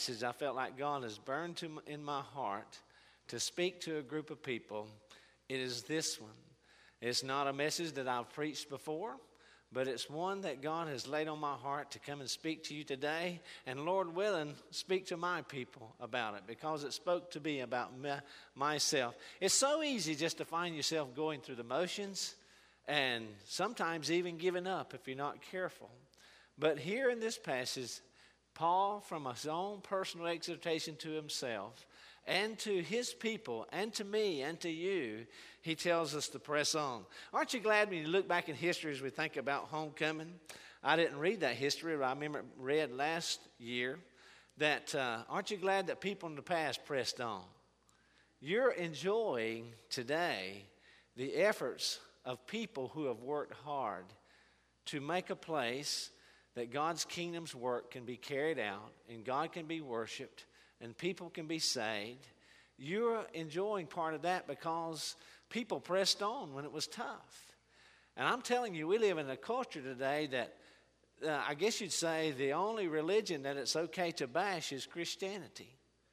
passage I felt like God has burned in my heart to speak to a group of people, it is this one. It's not a message that I've preached before, but it's one that God has laid on my heart to come and speak to you today. And Lord willing, speak to my people about it, because it spoke to me about myself. It's so easy just to find yourself going through the motions and sometimes even giving up if you're not careful. But here in this passage, Paul, from his own personal exhortation to himself and to his people and to me and to you, he tells us to press on. Aren't you glad when you look back in history as we think about homecoming? I didn't read that history, but I remember read last year that aren't you glad that people in the past pressed on? You're enjoying today the efforts of people who have worked hard to make a place that God's kingdom's work can be carried out and God can be worshiped and people can be saved. You're enjoying part of that because people pressed on when it was tough. And I'm telling you, we live in a culture today that I guess you'd say the only religion that it's okay to bash is Christianity.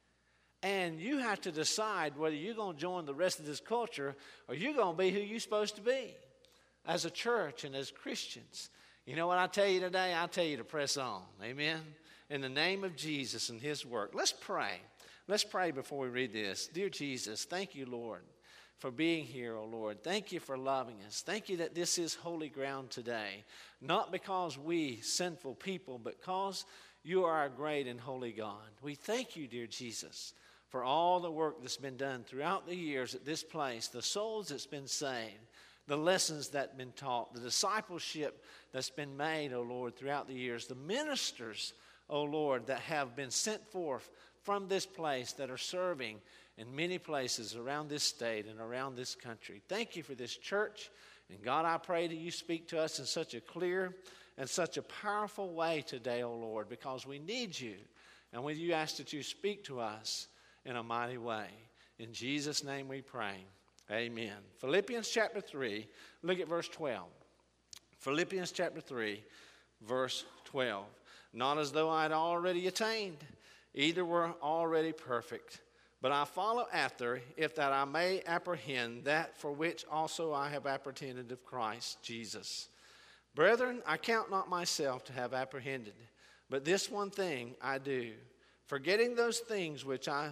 And you have to decide whether you're going to join the rest of this culture or you're going to be who you're supposed to be as a church and as Christians. You know what I tell you today? I tell you to press on. Amen? In the name of Jesus and his work. Let's pray. Let's pray before we read this. Dear Jesus, thank you, Lord, for being here, oh Lord. Thank you for loving us. Thank you that this is holy ground today. Not because we, sinful people, but because you are a great and holy God. We thank you, dear Jesus, for all the work that's been done throughout the years at this place, the souls that's been saved, the lessons that have been taught, the discipleship that's been made, oh Lord, throughout the years, the ministers, oh Lord, that have been sent forth from this place that are serving in many places around this state and around this country. Thank you for this church. And God, I pray that you speak to us in such a clear and such a powerful way today, oh Lord, because we need you. And when you ask that you speak to us in a mighty way. In Jesus' name we pray. Amen. Philippians chapter 3, look at verse 12. Philippians chapter 3, verse 12. Not as though I had already attained, either were already perfect, but I follow after, if that I may apprehend that for which also I have apprehended of Christ Jesus. Brethren, I count not myself to have apprehended, but this one thing I do, forgetting those things which are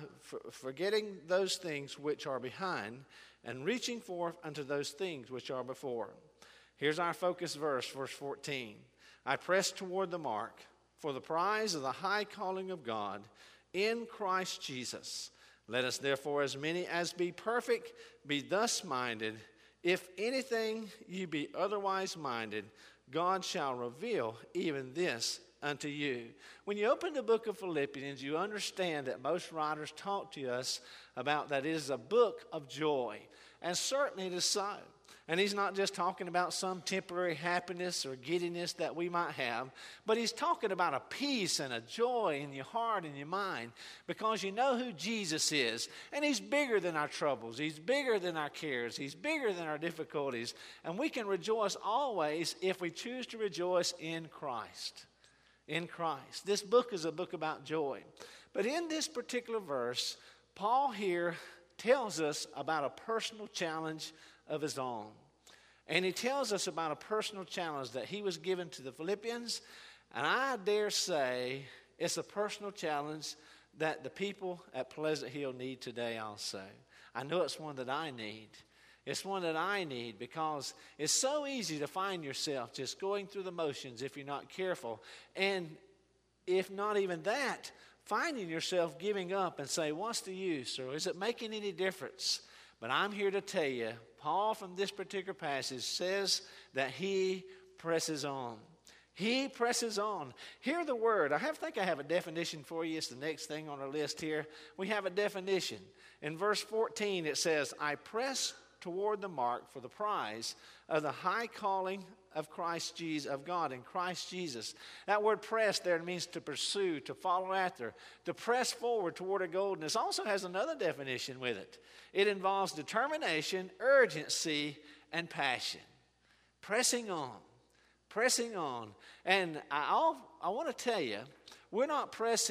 behind, and reaching forth unto those things which are before. Here's our focus verse 14. I press toward the mark for the prize of the high calling of God in Christ Jesus. Let us therefore, as many as be perfect, be thus minded. If anything ye be otherwise minded, God shall reveal even this unto you. When you open the book of Philippians, you understand that most writers talk to us about that it is a book of joy. And certainly it is so. And he's not just talking about some temporary happiness or giddiness that we might have, but he's talking about a peace and a joy in your heart and your mind because you know who Jesus is. And he's bigger than our troubles. He's bigger than our cares. He's bigger than our difficulties. And we can rejoice always if we choose to rejoice in Christ. In Christ. This book is a book about joy. But in this particular verse, Paul here tells us about a personal challenge of his own. And he tells us about a personal challenge that he was given to the Philippians. And I dare say it's a personal challenge that the people at Pleasant Hill need today also. I know it's one that I need. It's one that I need because it's so easy to find yourself just going through the motions if you're not careful. And if not even that, finding yourself giving up and say, what's the use? Or is it making any difference? But I'm here to tell you, Paul from this particular passage says that he presses on. He presses on. Hear the word. I think I have a definition for you. It's the next thing on our list here. We have a definition. In verse 14 it says, I press toward the mark for the prize of the high calling of Christ Jesus, of God in Christ Jesus. That word press there means to pursue, to follow after, to press forward toward a goal. And this also has another definition with it. It involves determination, urgency, and passion. Pressing on. Pressing on. And I want to tell you, we're not pressing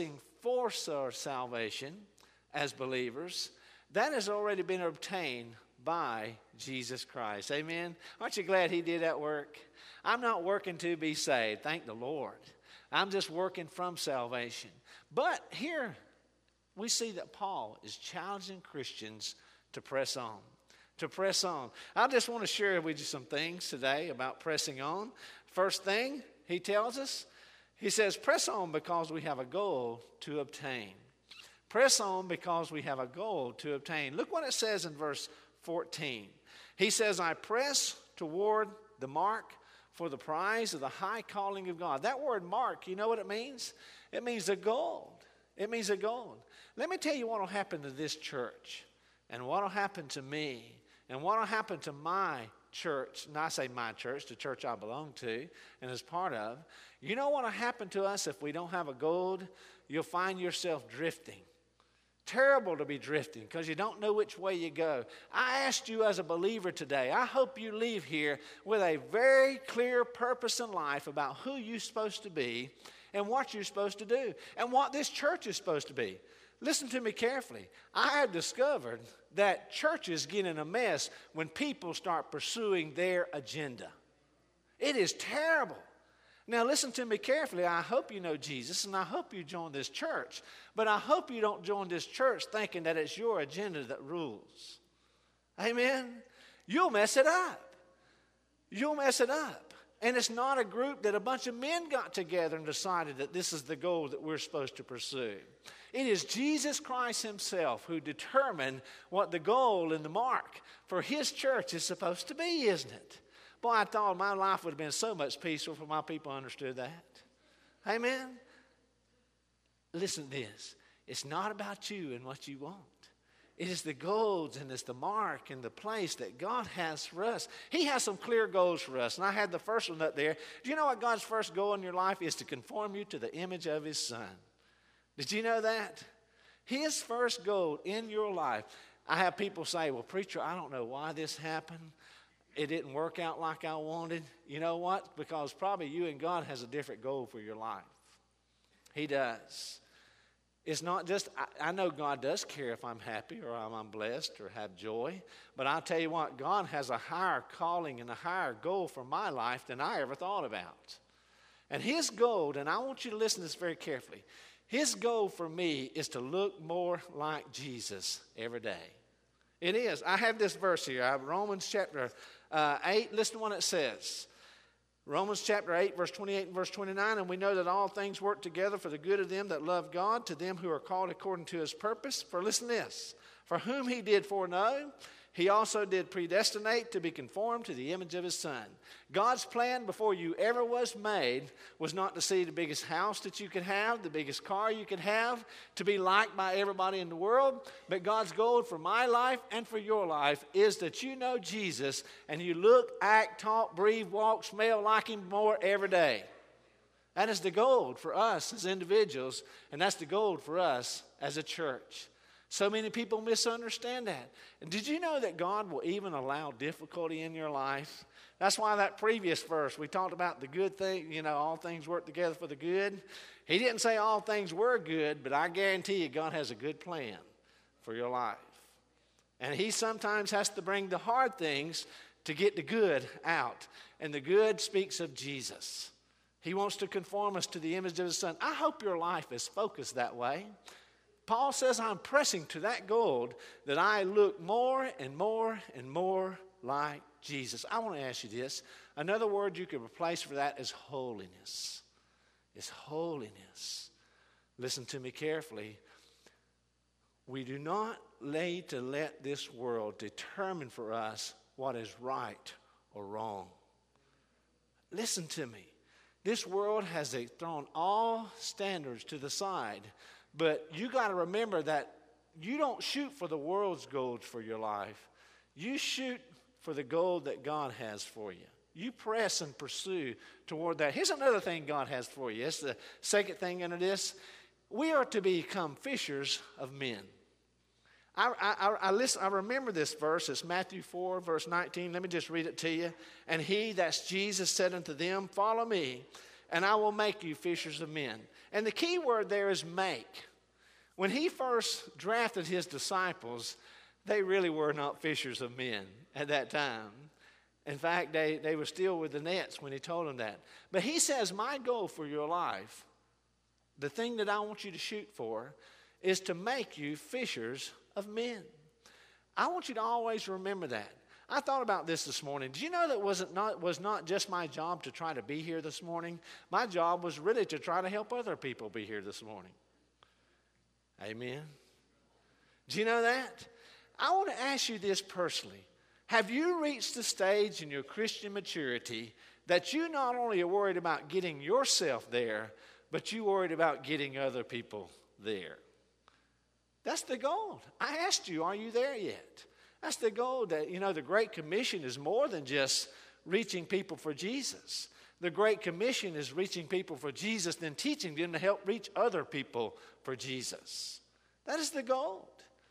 for our salvation as believers, that has already been obtained by Jesus Christ. Amen? Aren't you glad he did that work? I'm not working to be saved, thank the Lord. I'm just working from salvation. But here we see that Paul is challenging Christians to press on. To press on. I just want to share with you some things today about pressing on. First thing he tells us, he says, press on because we have a goal to obtain. Press on because we have a goal to obtain. Look what it says in verse 14. He says, I press toward the mark for the prize of the high calling of God. That word mark, you know what it means? It means a goal. It means a goal. Let me tell you what will happen to this church and what will happen to me and what will happen to my church. And I say my church, the church I belong to and is part of. You know what will happen to us if we don't have a goal? You'll find yourself drifting. Terrible to be drifting because you don't know which way you go. I asked you as a believer today, I hope you leave here with a very clear purpose in life about who you're supposed to be and what you're supposed to do and what this church is supposed to be. Listen to me carefully. I have discovered that churches get in a mess when people start pursuing their agenda. It is terrible. Now listen to me carefully. I hope you know Jesus and I hope you join this church. But I hope you don't join this church thinking that it's your agenda that rules. Amen? You'll mess it up. You'll mess it up. And it's not a group that a bunch of men got together and decided that this is the goal that we're supposed to pursue. It is Jesus Christ himself who determined what the goal and the mark for his church is supposed to be, isn't it? Boy, I thought my life would have been so much peaceful if my people understood that. Amen? Listen to this. It's not about you and what you want. It is the goals and it's the mark and the place that God has for us. He has some clear goals for us. And I had the first one up there. Do you know what God's first goal in your life is? To conform you to the image of his Son. Did you know that? His first goal in your life. I have people say, well, preacher, I don't know why this happened. It didn't work out like I wanted. You know what? Because probably you and God has a different goal for your life. He does. It's not just, I know God does care if I'm happy or I'm blessed or have joy. But I'll tell you what, God has a higher calling and a higher goal for my life than I ever thought about. And his goal, and I want you to listen to this very carefully. His goal for me is to look more like Jesus every day. It is. I have this verse here. I have Romans chapter 8. Listen to what it says. Romans chapter 8, verse 28 and verse 29. And we know that all things work together for the good of them that love God, to them who are called according to his purpose. For listen to this. For whom he did foreknow, he also did predestinate to be conformed to the image of his Son. God's plan before you ever was made was not to see the biggest house that you could have, the biggest car you could have, to be liked by everybody in the world. But God's goal for my life and for your life is that you know Jesus and you look, act, talk, breathe, walk, smell like him more every day. That is the goal for us as individuals, and that's the goal for us as a church. So many people misunderstand that. And did you know that God will even allow difficulty in your life? That's why that previous verse, we talked about the good thing, all things work together for the good. He didn't say all things were good, but I guarantee you God has a good plan for your life. And he sometimes has to bring the hard things to get the good out. And the good speaks of Jesus. He wants to conform us to the image of his Son. I hope your life is focused that way. Paul says, I'm pressing to that goal that I look more and more and more like Jesus. I want to ask you this. Another word you could replace for that is holiness. It's holiness. Listen to me carefully. We do not need to let this world determine for us what is right or wrong. Listen to me. This world has thrown all standards to the side. But you got to remember that you don't shoot for the world's goals for your life. You shoot for the goal that God has for you. You press and pursue toward that. Here's another thing God has for you. It's the second thing under this. We are to become fishers of men. I remember this verse. It's Matthew 4, verse 19. Let me just read it to you. And he, that's Jesus, said unto them, follow me, and I will make you fishers of men. And the key word there is make. When he first drafted his disciples, they really were not fishers of men at that time. In fact, they were still with the nets when he told them that. But he says, my goal for your life, the thing that I want you to shoot for, is to make you fishers of men. I want you to always remember that. I thought about this morning. Did you know that was not just my job to try to be here this morning? My job was really to try to help other people be here this morning. Amen. Do you know that? I want to ask you this personally. Have you reached the stage in your Christian maturity that you not only are worried about getting yourself there, but you worried about getting other people there? That's the goal. I asked you, are you there yet? That's the goal. That, the Great Commission is more than just reaching people for Jesus. The Great Commission is reaching people for Jesus, then teaching them to help reach other people for Jesus. That is the goal.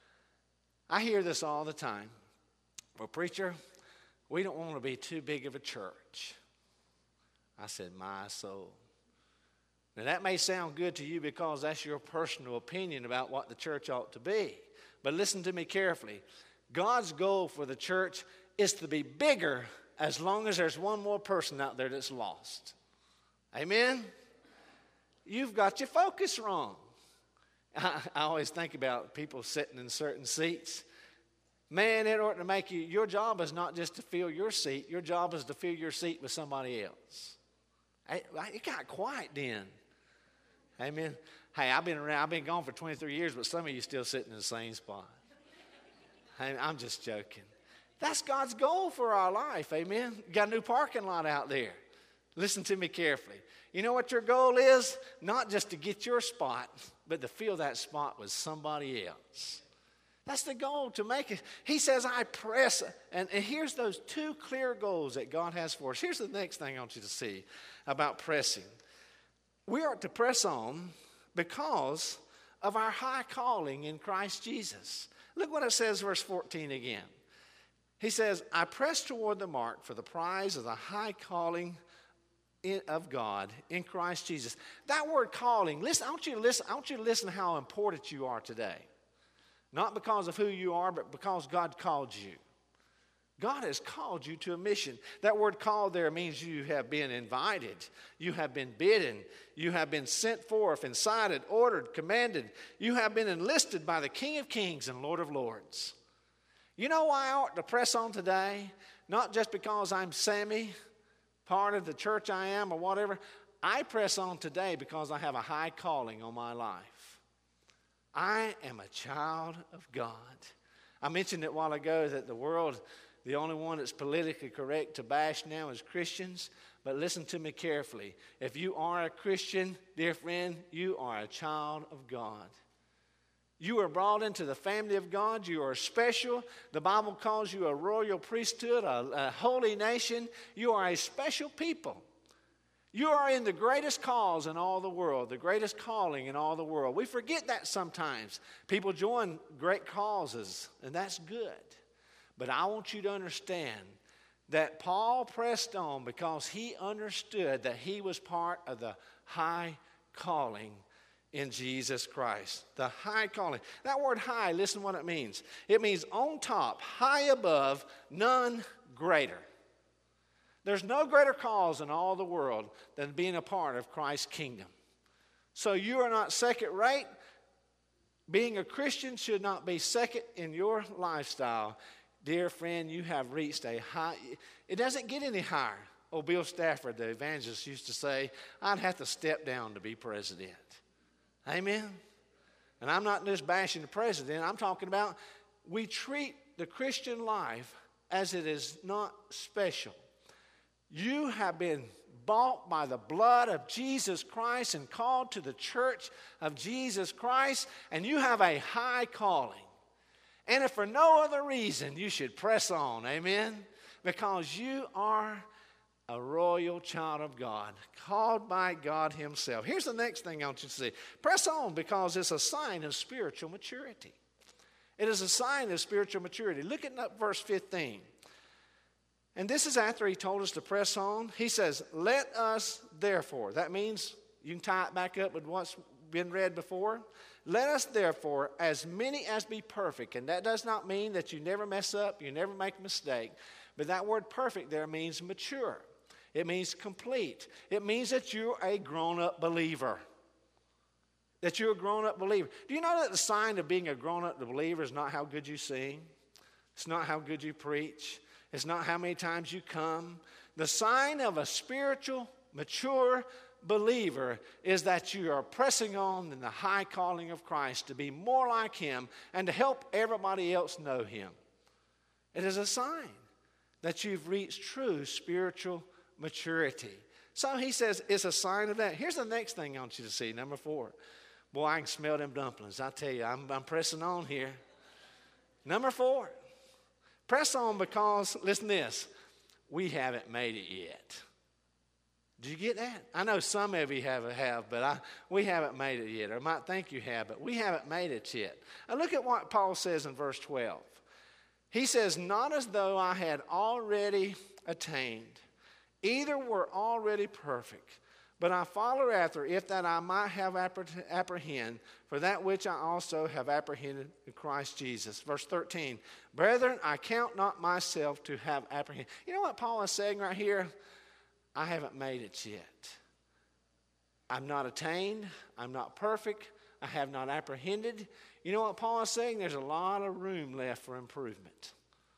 I hear this all the time. Well, preacher, we don't want to be too big of a church. I said, my soul. Now, that may sound good to you because that's your personal opinion about what the church ought to be. But listen to me carefully. God's goal for the church is to be bigger as long as there's one more person out there that's lost. Amen? You've got your focus wrong. I always think about people sitting in certain seats. Man, it ought to make you, your job is not just to fill your seat. Your job is to fill your seat with somebody else. It got quiet then. Amen. Hey, I've been gone for 23 years, but some of you still sitting in the same spot. I'm just joking. That's God's goal for our life, amen? You got a new parking lot out there. Listen to me carefully. You know what your goal is? Not just to get your spot, but to fill that spot with somebody else. That's the goal, to make it. He says, I press. And here's those two clear goals that God has for us. Here's the next thing I want you to see about pressing. We are to press on because of our high calling in Christ Jesus. Look what it says, verse 14 again. He says, I press toward the mark for the prize of the high calling of God in Christ Jesus. That word calling, listen, I want you to listen to how important you are today. Not because of who you are, but because God called you. God has called you to a mission. That word called there means you have been invited. You have been bidden. You have been sent forth, incited, ordered, commanded. You have been enlisted by the King of Kings and Lord of Lords. You know why I ought to press on today? Not just because I'm Sammy, part of the church I am or whatever. I press on today because I have a high calling on my life. I am a child of God. I mentioned it a while ago that the world, the only one that's politically correct to bash now is Christians. But listen to me carefully. If you are a Christian, dear friend, you are a child of God. You are brought into the family of God. You are special. The Bible calls you a royal priesthood, a holy nation. You are a special people. You are in the greatest cause in all the world, the greatest calling in all the world. We forget that sometimes. People join great causes, and that's good. But I want you to understand that Paul pressed on because he understood that he was part of the high calling in Jesus Christ. The high calling. That word high, listen what it means. It means on top, high above, none greater. There's no greater cause in all the world than being a part of Christ's kingdom. So you are not second rate. Being a Christian should not be second in your lifestyle. Dear friend, you have reached a high. It doesn't get any higher. Oh, Bill Stafford, the evangelist, used to say, I'd have to step down to be president. Amen? And I'm not just bashing the president. I'm talking about we treat the Christian life as it is not special. You have been bought by the blood of Jesus Christ and called to the church of Jesus Christ, and you have a high calling. And if for no other reason, you should press on, amen? Because you are a royal child of God, called by God himself. Here's the next thing I want you to see. Press on because it's a sign of spiritual maturity. It is a sign of spiritual maturity. Look at verse 15. And this is after he told us to press on. He says, let us therefore. That means you can tie it back up with what's been read before. Let us therefore, as many as be perfect, and that does not mean that you never mess up, you never make a mistake, but that word perfect there means mature. It means complete. It means that you're a grown-up believer. That you're a grown-up believer. Do you know that the sign of being a grown-up believer is not how good you sing? It's not how good you preach. It's not how many times you come. The sign of a spiritual, mature believer is that you are pressing on in the high calling of Christ to be more like Him and to help everybody else know Him. It is a sign that you've reached true spiritual maturity. So he says it's a sign of that. Here's the next thing I want you to see, number 4. Boy, I can smell them dumplings. I tell you, I'm pressing on here. Number 4, press on because, listen to this, we haven't made it yet. Did you get that? I know some of you have, but we haven't made it yet. Or I might think you have, but we haven't made it yet. Now look at what Paul says in verse 12. He says, not as though I had already attained, either were already perfect, but I follow after, if that I might have apprehend for that which I also have apprehended in Christ Jesus. Verse 13, brethren, I count not myself to have apprehended. You know what Paul is saying right here? I haven't made it yet. I'm not attained. I'm not perfect. I have not apprehended. You know what Paul is saying? There's a lot of room left for improvement.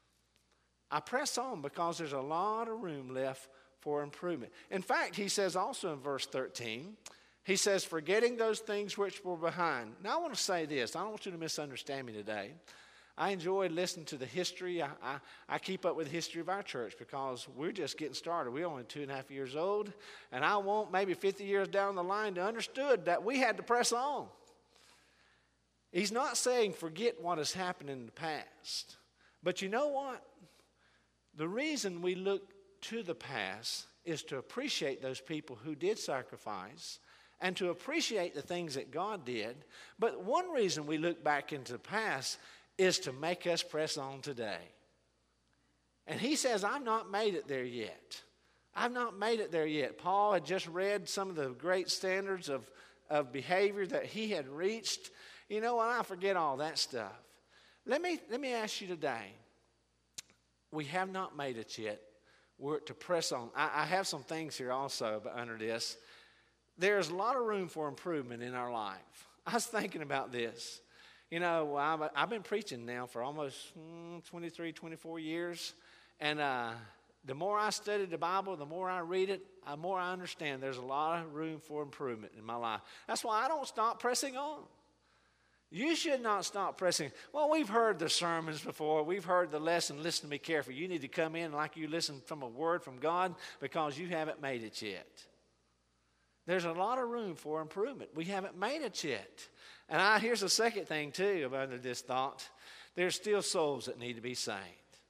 I press on because there's a lot of room left for improvement. In fact, he says also in verse 13, he says, forgetting those things which were behind. Now I want to say this. I don't want you to misunderstand me today. I enjoy listening to the history. I keep up with the history of our church because we're just getting started. We're only 2.5 years old, and I want maybe 50 years down the line to understood that we had to press on. He's not saying forget what has happened in the past. But you know what? The reason we look to the past is to appreciate those people who did sacrifice and to appreciate the things that God did. But one reason we look back into the past is to make us press on today. And he says, I've not made it there yet. I've not made it there yet. Paul had just read some of the great standards of behavior that he had reached. You know what? I forget all that stuff. Let me ask you today. We have not made it yet. We're to press on. I have some things here also under this. There's a lot of room for improvement in our life. I was thinking about this. You know, I've been preaching now for almost 23, 24 years. And the more I study the Bible, the more I read it, the more I understand there's a lot of room for improvement in my life. That's why I don't stop pressing on. You should not stop pressing. Well, we've heard the sermons before. We've heard the lesson. Listen to me carefully. You need to come in like you listen from a word from God because you haven't made it yet. There's a lot of room for improvement. We haven't made it yet. And here's the second thing, too, under this thought. There's still souls that need to be saved.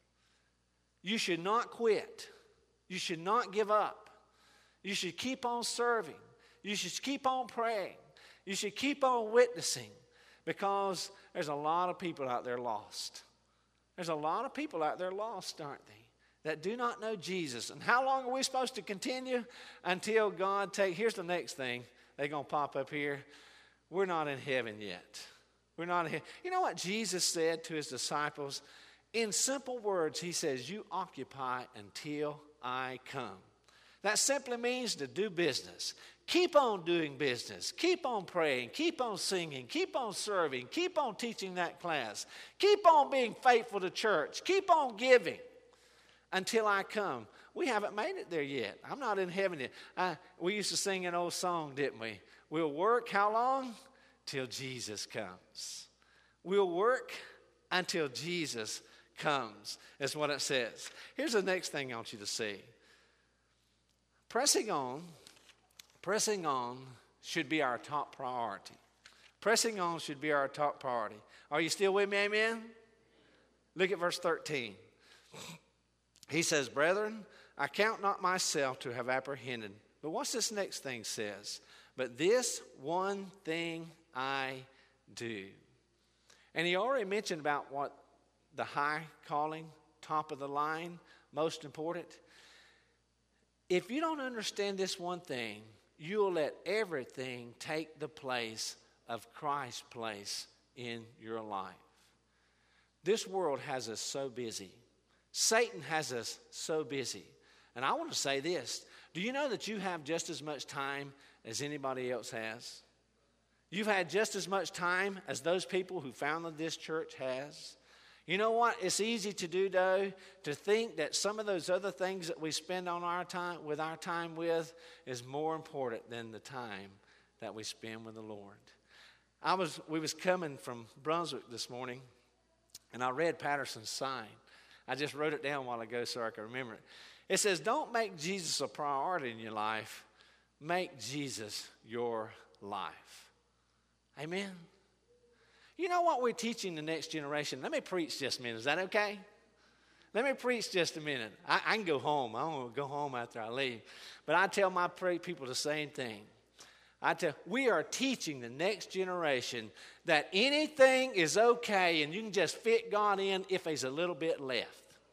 You should not quit. You should not give up. You should keep on serving. You should keep on praying. You should keep on witnessing because there's a lot of people out there lost. There's a lot of people out there lost, aren't they, that do not know Jesus. And how long are we supposed to continue? Until God here's the next thing. They're going to pop up here. We're not in heaven yet. We're not in heaven. You know what Jesus said to his disciples? In simple words, he says, you occupy until I come. That simply means to do business. Keep on doing business. Keep on praying. Keep on singing. Keep on serving. Keep on teaching that class. Keep on being faithful to church. Keep on giving until I come. We haven't made it there yet. I'm not in heaven yet. We used to sing an old song, didn't we? We'll work how long? Till Jesus comes. We'll work until Jesus comes, is what it says. Here's the next thing I want you to see. Pressing on should be our top priority. Pressing on should be our top priority. Are you still with me? Amen? Look at verse 13. He says, brethren, I count not myself to have apprehended. But what's this next thing says? But this one thing I do. And he already mentioned about what the high calling, top of the line, most important. If you don't understand this one thing, you'll let everything take the place of Christ's place in your life. This world has us so busy. Satan has us so busy. And I want to say this. Do you know that you have just as much time as anybody else has? You've had just as much time as those people who founded this church has. You know what? It's easy to do, though, to think that some of those other things that we spend on our time with is more important than the time that we spend with the Lord. We was coming from Brunswick this morning, and I read Patterson's sign. I just wrote it down a while ago so I can remember it. It says, don't make Jesus a priority in your life. Make Jesus your life. Amen. You know what we're teaching the next generation? Let me preach just a minute. Is that okay? Let me preach just a minute. I can go home. I don't want to go home after I leave. But I tell my people the same thing. We are teaching the next generation that anything is okay and you can just fit God in if there's a little bit left.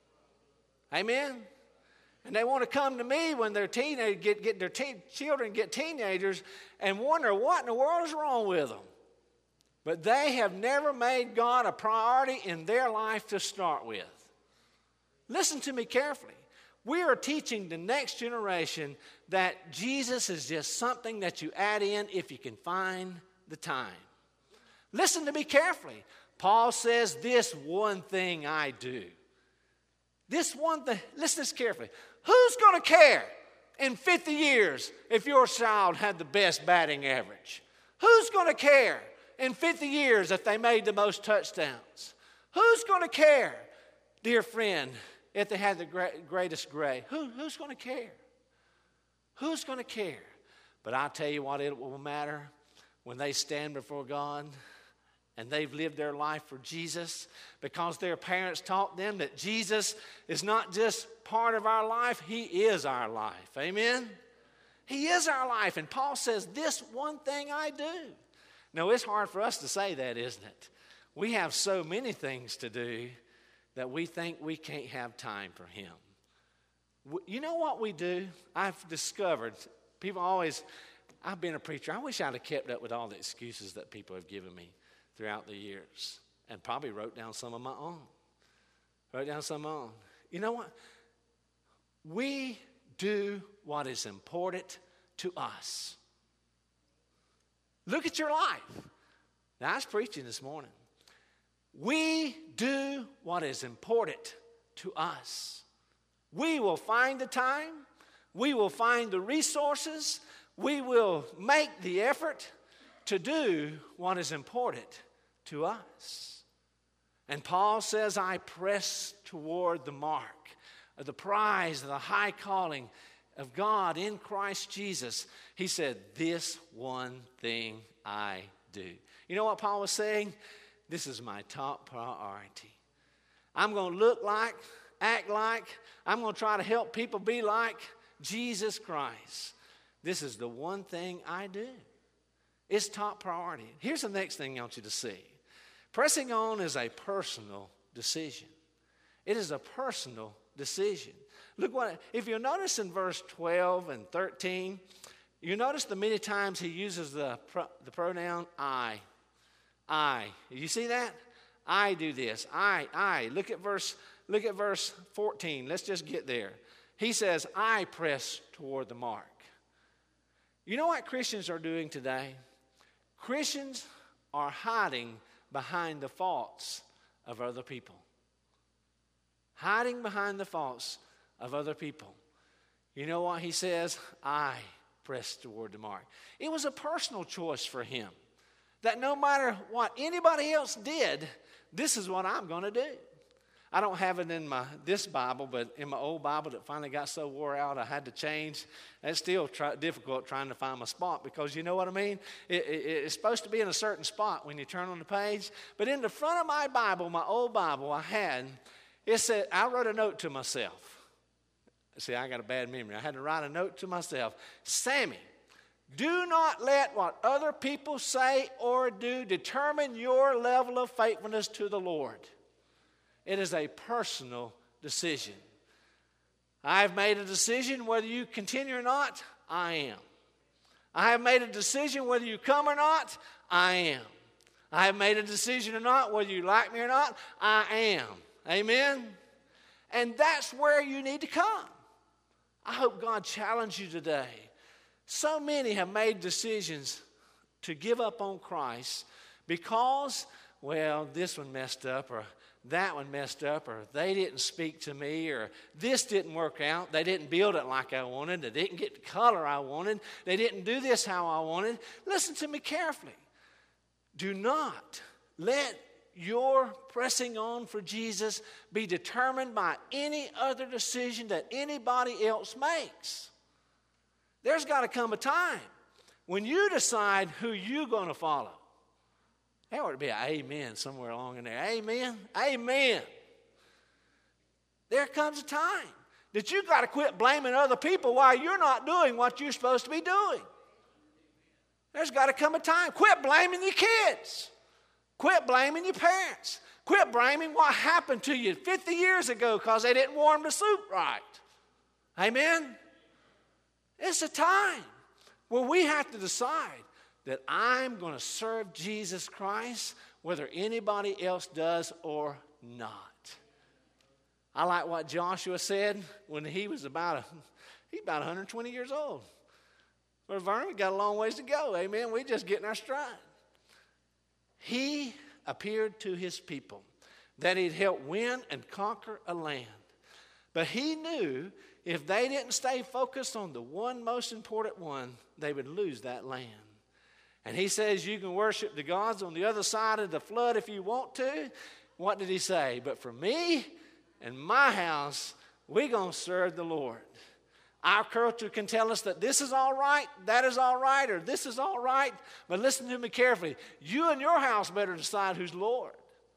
Amen? And they want to come to me when they're teenagers, get their children get teenagers and wonder what in the world is wrong with them. But they have never made God a priority in their life to start with. Listen to me carefully. We are teaching the next generation that Jesus is just something that you add in if you can find the time. Listen to me carefully. Paul says, this one thing I do. This one thing, listen to this carefully. Who's going to care in 50 years if your child had the best batting average? Who's going to care in 50 years if they made the most touchdowns? Who's going to care, dear friend, if they had the greatest grade? Who's going to care? Who's going to care? But I'll tell you what, it will matter when they stand before God and they've lived their life for Jesus because their parents taught them that Jesus is not just part of our life, He is our life. Amen? He is our life. And Paul says, this one thing I do. Now, it's hard for us to say that, isn't it? We have so many things to do that we think we can't have time for Him. You know what we do? I've discovered, I've been a preacher. I wish I'd have kept up with all the excuses that people have given me throughout the years and probably wrote down some of my own. You know what? We do what is important to us. Look at your life. Now, I was preaching this morning. We do what is important to us. We will find the time. We will find the resources. We will make the effort to do what is important to us. And Paul says, I press toward the mark of the prize of the high calling of God in Christ Jesus. He said, this one thing I do. You know what Paul was saying? This is my top priority. I'm going to look like, act like, I'm going to try to help people be like Jesus Christ. This is the one thing I do. It's top priority. Here's the next thing I want you to see. Pressing on is a personal decision. It is a personal decision. Look what, if you notice in verse 12 and 13, you notice the many times he uses the pronoun I. I. You see that? I do this. I. Look at verse 14. Let's just get there. He says, I press toward the mark. You know what Christians are doing today? Christians are hiding behind the faults of other people. Hiding behind the faults of other people. You know what he says? I press toward the mark. It was a personal choice for him. That no matter what anybody else did, this is what I'm going to do. I don't have it in this Bible, but in my old Bible that finally got so wore out I had to change. It's still difficult trying to find my spot because you know what I mean? It's supposed to be in a certain spot when you turn on the page. But in the front of my Bible, my old Bible it said, I wrote a note to myself. See, I got a bad memory. I had to write a note to myself. Sammy, do not let what other people say or do determine your level of faithfulness to the Lord. It is a personal decision. I've made a decision whether you continue or not, I am. I have made a decision whether you come or not, I am. I have made a decision or not, whether you like me or not, I am. Amen? And that's where you need to come. I hope God challenged you today. So many have made decisions to give up on Christ because, well, this one messed up, or that one messed up, or they didn't speak to me, or this didn't work out. They didn't build it like I wanted. They didn't get the color I wanted. They didn't do this how I wanted. Listen to me carefully. Do not let your pressing on for Jesus be determined by any other decision that anybody else makes. There's got to come a time when you decide who you're going to follow. There ought to be an amen somewhere along in there. Amen? Amen. There comes a time that you've got to quit blaming other people while you're not doing what you're supposed to be doing. There's got to come a time. Quit blaming your kids. Quit blaming your parents. Quit blaming what happened to you 50 years ago because they didn't warm the soup right. Amen? It's a time where we have to decide that I'm going to serve Jesus Christ whether anybody else does or not. I like what Joshua said when he was about 120 years old. Brother Vernon, we got a long ways to go. Amen. We're just getting our stride. He appeared to his people that he'd help win and conquer a land. But he knew if they didn't stay focused on the one most important one, they would lose that land. And he says you can worship the gods on the other side of the flood if you want to. What did he say? But for me and my house, we're going to serve the Lord. Our culture can tell us that this is all right, that is all right, or this is all right. But listen to me carefully. You and your house better decide who's Lord.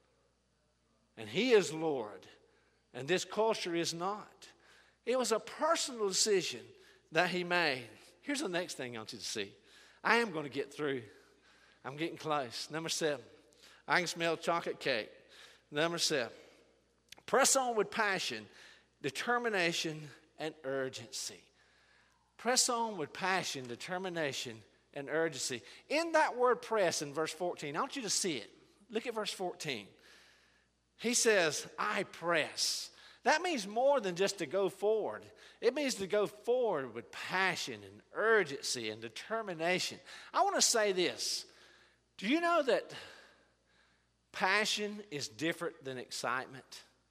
And he is Lord. And this culture is not. It was a personal decision that he made. Here's the next thing I want you to see. I am going to get through. I'm getting close. Number 7. I can smell chocolate cake. Number 7. Press on with passion, determination, and urgency. Press on with passion, determination, and urgency. In that word press in verse 14, I want you to see it. Look at verse 14. He says, I press. That means more than just to go forward. It means to go forward with passion and urgency and determination. I want to say this. Do you know that passion is different than excitement?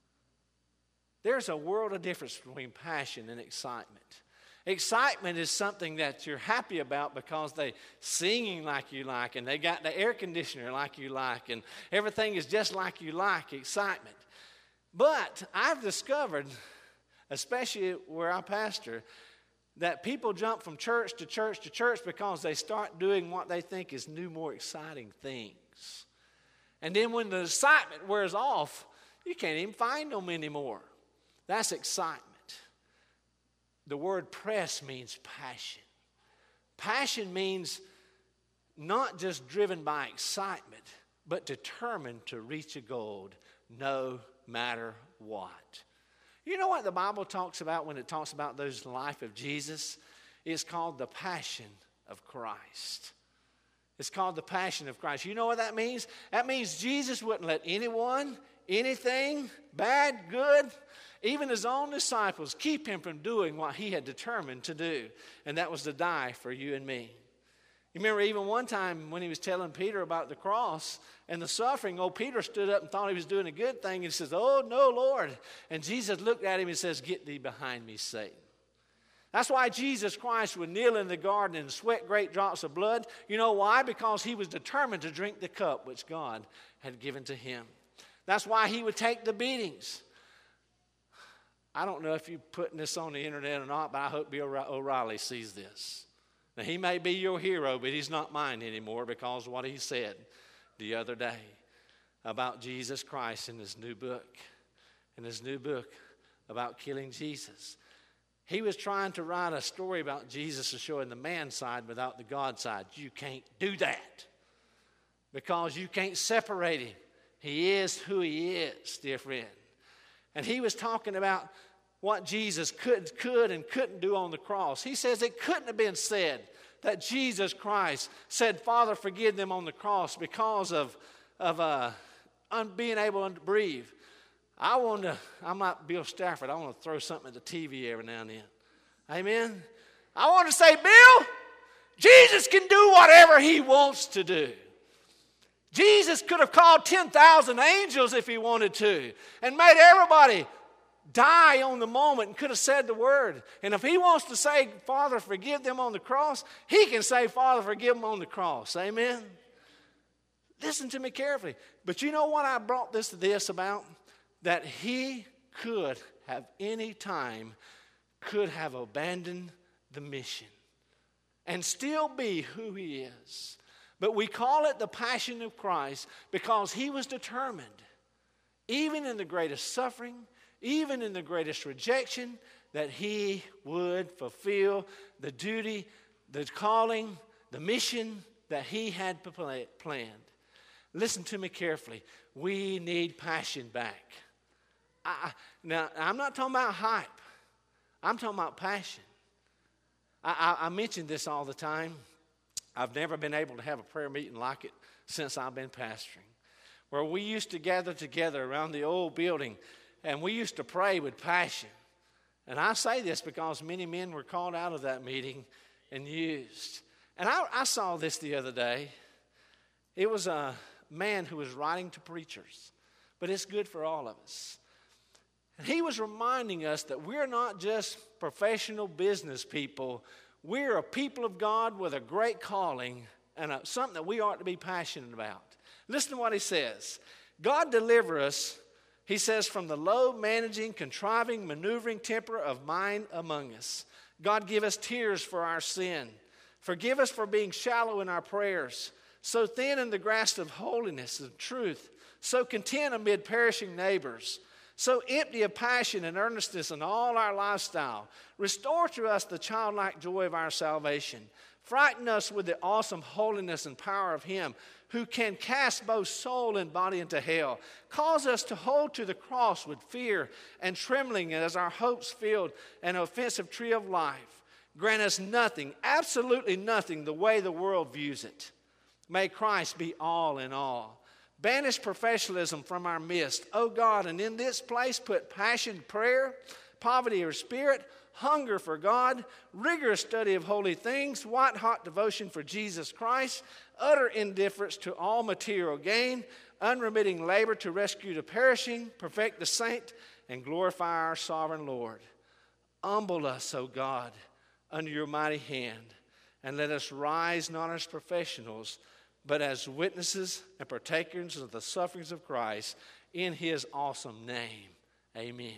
There's a world of difference between passion and excitement. Excitement is something that you're happy about because they're singing like you like, and they got the air conditioner like you like, and everything is just like you like, excitement. But I've discovered, especially where I pastor, that people jump from church to church to church because they start doing what they think is new, more exciting things. And then when the excitement wears off, you can't even find them anymore. That's excitement. The word press means passion. Passion means not just driven by excitement, but determined to reach a goal no matter what. You know what the Bible talks about when it talks about the life of Jesus? It's called the passion of Christ. It's called the passion of Christ. You know what that means? That means Jesus wouldn't let anyone, anything, bad, good, even his own disciples, keep him from doing what he had determined to do, and that was to die for you and me. You remember even one time when he was telling Peter about the cross and the suffering, old Peter stood up and thought he was doing a good thing, and he says, oh, no, Lord. And Jesus looked at him and says, get thee behind me, Satan. That's why Jesus Christ would kneel in the garden and sweat great drops of blood. You know why? Because he was determined to drink the cup which God had given to him. That's why he would take the beatings. I don't know if you're putting this on the internet or not, but I hope Bill O'Reilly sees this. Now, he may be your hero, but he's not mine anymore because of what he said the other day about Jesus Christ in his new book. In his new book about killing Jesus. He was trying to write a story about Jesus showing the man side without the God side. You can't do that because you can't separate him. He is who he is, dear friend. And he was talking about what Jesus could and couldn't do on the cross. He says it couldn't have been said that Jesus Christ said, Father, forgive them on the cross because of being able to breathe. I'm like Bill Stafford. I want to throw something at the TV every now and then. Amen? I want to say, Bill, Jesus can do whatever he wants to do. Jesus could have called 10,000 angels if he wanted to and made everybody die on the moment and could have said the word. And if he wants to say, Father, forgive them on the cross, he can say, Father, forgive them on the cross. Amen? Listen to me carefully. But you know what I brought this about? That he could have any time could have abandoned the mission and still be who he is. But we call it the passion of Christ because he was determined, even in the greatest suffering, even in the greatest rejection, that he would fulfill the duty, the calling, the mission that he had planned. Listen to me carefully. We need passion back. Now, I'm not talking about hype. I'm talking about passion. I mention this all the time. I've never been able to have a prayer meeting like it since I've been pastoring, where we used to gather together around the old building, and we used to pray with passion. And I say this because many men were called out of that meeting and used. And I saw this the other day. It was a man who was writing to preachers, but it's good for all of us. And he was reminding us that we're not just professional business people. We're a people of God with a great calling and something that we ought to be passionate about. Listen to what he says. God deliver us, he says, from the low, managing, contriving, maneuvering temper of mind among us. God give us tears for our sin. Forgive us for being shallow in our prayers, so thin in the grasp of holiness and truth, so content amid perishing neighbors, so empty of passion and earnestness in all our lifestyle. Restore to us the childlike joy of our salvation. Frighten us with the awesome holiness and power of him who can cast both soul and body into hell. Cause us to hold to the cross with fear and trembling as our hopes filled an offensive tree of life. Grant us nothing, absolutely nothing, the way the world views it. May Christ be all in all. Banish professionalism from our midst, O God, and in this place put passion, prayer, poverty of spirit, hunger for God, rigorous study of holy things, white-hot devotion for Jesus Christ, utter indifference to all material gain, unremitting labor to rescue the perishing, perfect the saint, and glorify our sovereign Lord. Humble us, O God, under your mighty hand, and let us rise not as professionals, but as witnesses and partakers of the sufferings of Christ in his awesome name. Amen.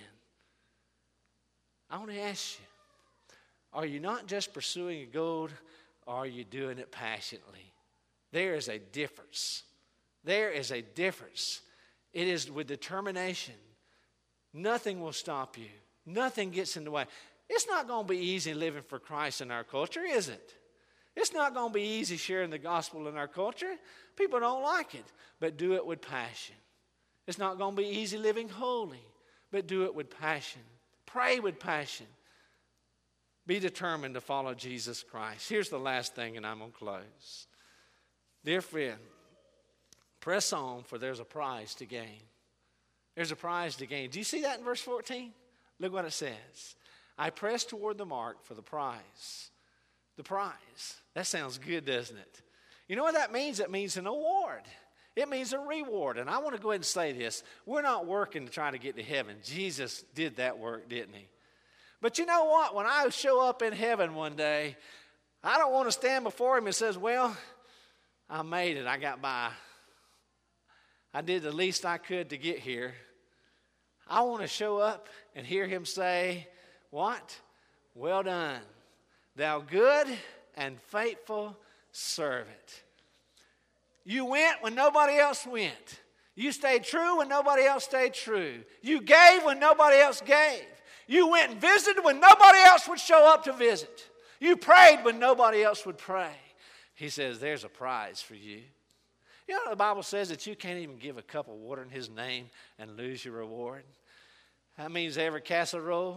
I want to ask you, are you not just pursuing a goal, or are you doing it passionately? There is a difference. There is a difference. It is with determination. Nothing will stop you. Nothing gets in the way. It's not going to be easy living for Christ in our culture, is it? It's not going to be easy sharing the gospel in our culture. People don't like it, but do it with passion. It's not going to be easy living holy, but do it with passion. Pray with passion. Be determined to follow Jesus Christ. Here's the last thing, and I'm going to close. Dear friend, press on, for there's a prize to gain. There's a prize to gain. Do you see that in verse 14? Look what it says. I press toward the mark for the prize. The prize. That sounds good, doesn't it? You know what that means? It means an award. It means a reward. And I want to go ahead and say this. We're not working to try to get to heaven. Jesus did that work, didn't he? But you know what? When I show up in heaven one day, I don't want to stand before him and says, well, I made it. I got by. I did the least I could to get here. I want to show up and hear him say, what? Well done, thou good and faithful servant. You went when nobody else went. You stayed true when nobody else stayed true. You gave when nobody else gave. You went and visited when nobody else would show up to visit. You prayed when nobody else would pray. He says, there's a prize for you. You know the Bible says that you can't even give a cup of water in his name and lose your reward. That means every casserole,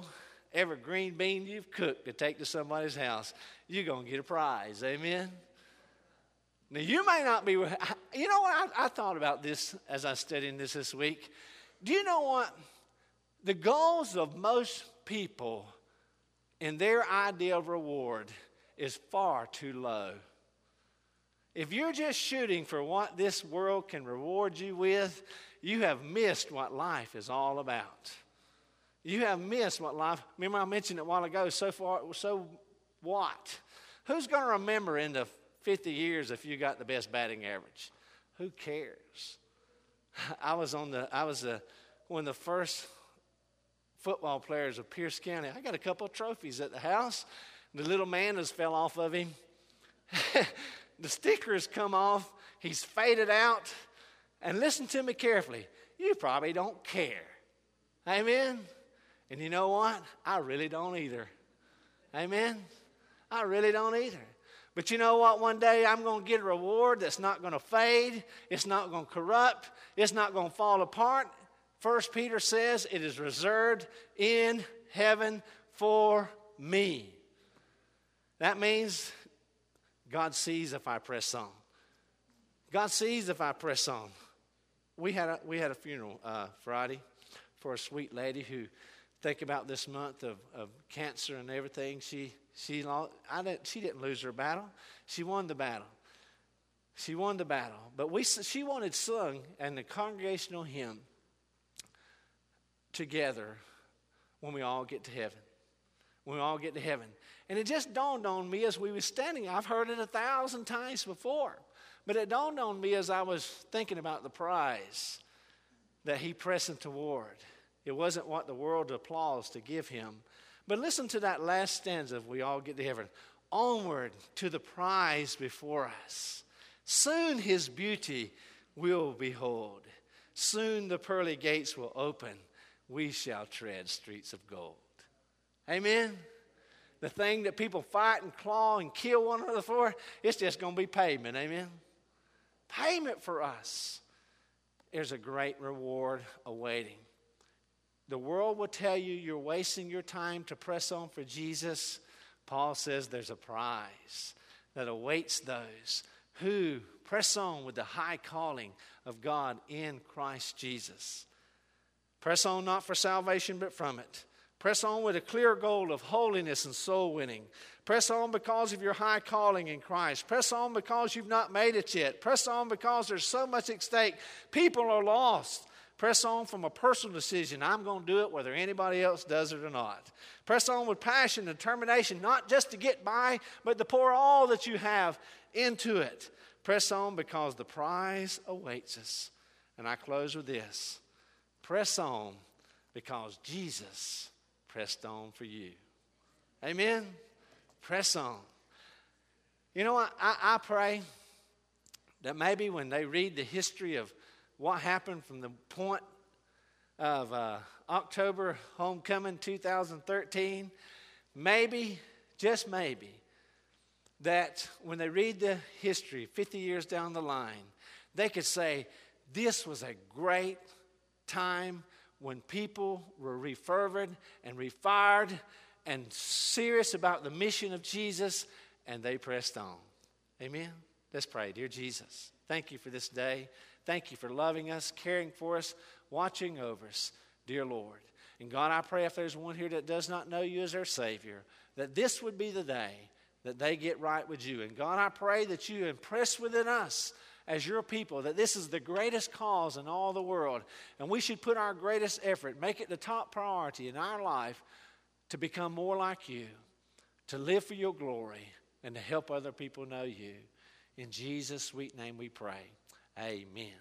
every green bean you've cooked to take to somebody's house, you're going to get a prize. Amen? Now, you may not be, you know what, I thought about this as I studied this week. Do you know what? The goals of most people in their idea of reward is far too low. If you're just shooting for what this world can reward you with, you have missed what life is all about. You have missed what life, remember I mentioned it a while ago, so what? Who's going to remember in the 50 years if you got the best batting average? Who cares? I was one of the first football players of Pierce County. I got a couple of trophies at the house. The little manners fell off of him. The stickers come off. He's faded out. And listen to me carefully. You probably don't care. Amen? And you know what? I really don't either. Amen? I really don't either. But you know what? One day I'm going to get a reward that's not going to fade. It's not going to corrupt. It's not going to fall apart. 1 Peter says it is reserved in heaven for me. That means God sees if I press on. God sees if I press on. We had a funeral Friday for a sweet lady who, think about this month of cancer and everything. She didn't lose her battle. She won the battle. She won the battle. But she wanted sung and the congregational hymn together when we all get to heaven. When we all get to heaven. And it just dawned on me as we were standing. I've heard it 1,000 times before. But it dawned on me as I was thinking about the prize that he pressing toward. It wasn't what the world applauds to give him. But listen to that last stanza of we all get to heaven. Onward to the prize before us. Soon his beauty we'll behold. Soon the pearly gates will open. We shall tread streets of gold. Amen? The thing that people fight and claw and kill one another for, it's just going to be payment. Amen? Payment for us. There's a great reward awaiting. The world will tell you you're wasting your time to press on for Jesus. Paul says there's a prize that awaits those who press on with the high calling of God in Christ Jesus. Press on not for salvation but from it. Press on with a clear goal of holiness and soul winning. Press on because of your high calling in Christ. Press on because you've not made it yet. Press on because there's so much at stake. People are lost. Press on from a personal decision. I'm going to do it whether anybody else does it or not. Press on with passion and determination, not just to get by, but to pour all that you have into it. Press on because the prize awaits us. And I close with this. Press on because Jesus pressed on for you. Amen? Press on. You know what? I pray that maybe when they read the history of what happened from the point of October homecoming 2013, maybe, just maybe, that when they read the history 50 years down the line, they could say, this was a great time when people were refervid and refired and serious about the mission of Jesus, and they pressed on. Amen? Let's pray. Dear Jesus, thank you for this day. Thank you for loving us, caring for us, watching over us, dear Lord. And God, I pray if there's one here that does not know you as their Savior, that this would be the day that they get right with you. And God, I pray that you impress within us as your people that this is the greatest cause in all the world. And we should put our greatest effort, make it the top priority in our life to become more like you, to live for your glory, and to help other people know you. In Jesus' sweet name we pray. Amen.